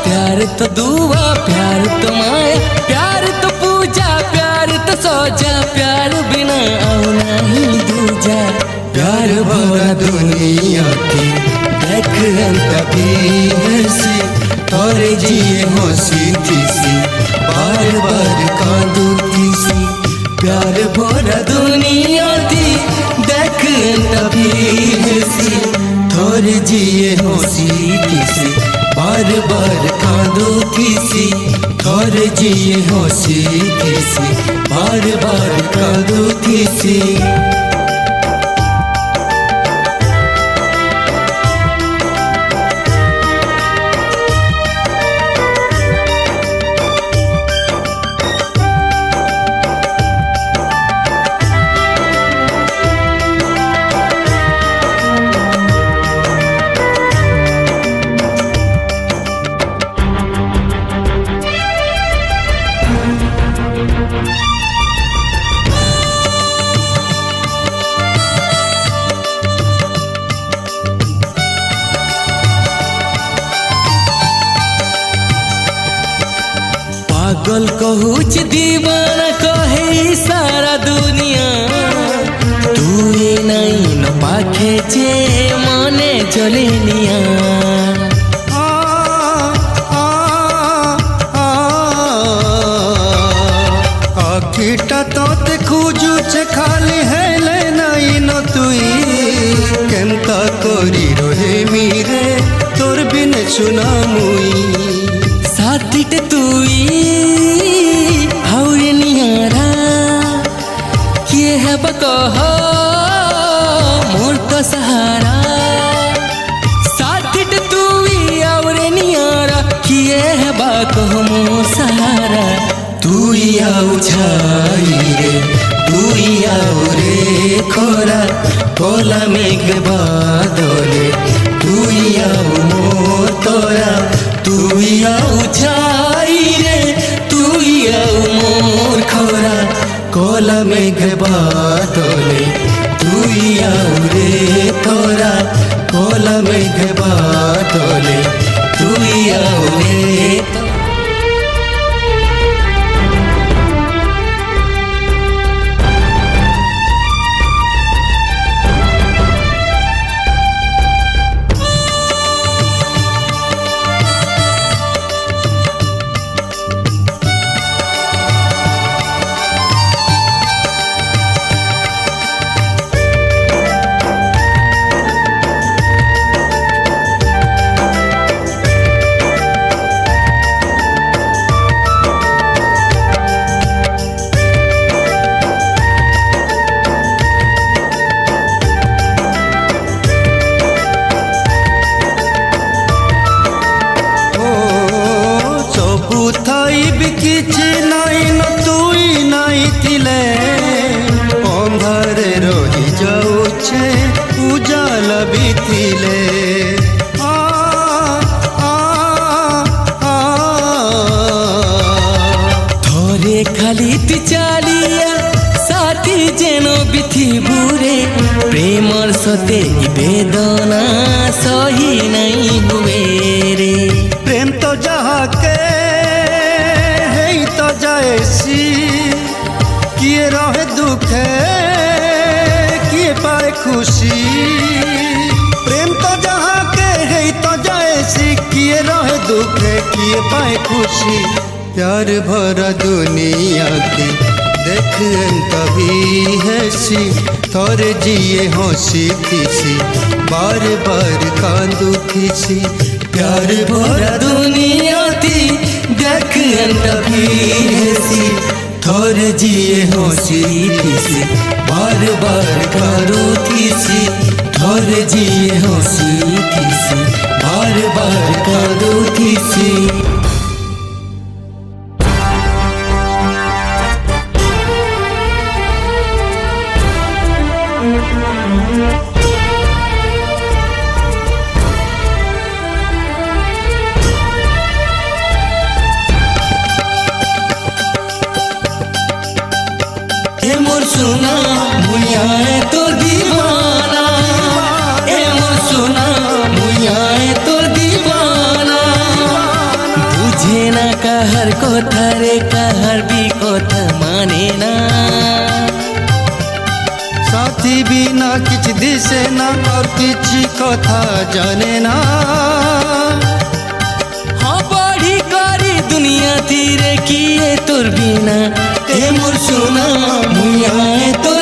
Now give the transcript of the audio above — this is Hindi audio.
प्यार तो दुआ, प्यार तो माया, प्यार तो पूजा, प्यार तो सोजा, प्यार बिना आओ नहीं दूजा। प्यार भरा दुनिया की देख अंत भी हसी, तोरे जिए हसी थी बार बार कांदू थी। प्यार भरा दुनिया थी देख अंत भी हसी, तोरे जिए हसी थी बार बार कांदू थी। तोरे जिए हसी थी बार बार कांदू थी। पागल कहूच दीवाना कहे सारा दुनिया, तू नहीं न पाखे जे मने चले निया। आखिटा तोते खोजुचे खाली हेले नहीं न तुई, केमता करी रहे मीरे तोर बिन सुना मुई। साथीटे तुई हाउरे निहारा किए है बकह मोर तो सहारा। साथीटे तुई हाउरे निहारा किए है बकह मोर सहारा। तुई आउ छाई रे तुई आउ रे खोरा, कोला मेघ बादले तुई आउ मोर तोरा। तुई आउ छाई रे तुई आउ मोर खोरा, कोला मेघ बादले तुई आउ रे तोरा। कोला मेघ बादले तुई आउ रे तोरा। किछि नाई न तुई नाई थिले, अंधारे रही जाउछे उजाला भी थिले। थोरे खाली ती चालिया साथी जेनो बिथी बुरे, प्रेमर सते बेदना सही नहीं हुए रे। प्रेम तो जहाँ के तो जाएसी, किए रहे दुखे किए पाए खुशी। प्रेम तो जहाँ के है तो जाएसी, किए रहे दुखे किए पाए खुशी। प्यार भरा दुनिया की देख कभी हसी, तोरे जिए हसी थी बार बार कांदू थी। प्यार भरा दुनिया थी देख भी हसी, तोरे जिए हसी थी बार बार कांदू थी। तोरे जिए हसी थी बार बार कांदू थी। मोर सुना मुया तो दीवाना, ए मोर सुना मुया तो दीवाना। बुझे ना काहर कोथा रे काहर भी कोथा माने ना साथी बिना किछ दिसे ना और किछ कथा जाने ना हाँ बड़ी करी दुनिया तीरे किए तोर बिना ए मोर सोना मुया तो